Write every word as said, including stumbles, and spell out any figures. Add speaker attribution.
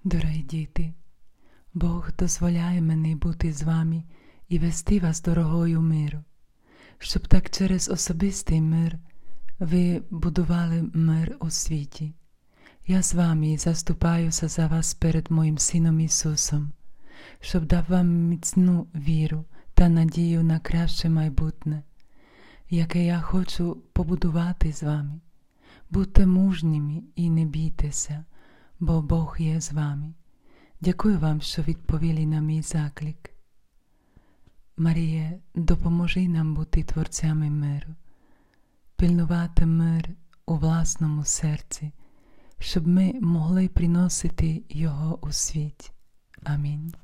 Speaker 1: Дорогі діти, Бог дозволяє мені бути з вами і вести вас дорогою миру, щоб так через особистий мир ви будували мир у світі. Я з вами заступаюся за вас перед моїм Сином Ісусом, щоб дав вам міцну віру та надію на краще майбутнє, яке я хочу побудувати з вами. Будьте мужніми і не бійтеся, бо Бог є з вами. Дякую вам, що відповіли на мій заклик. Маріє, допоможи нам бути творцями миру, пильнувати мир у власному серці, щоб ми могли приносити його у світ. Амінь.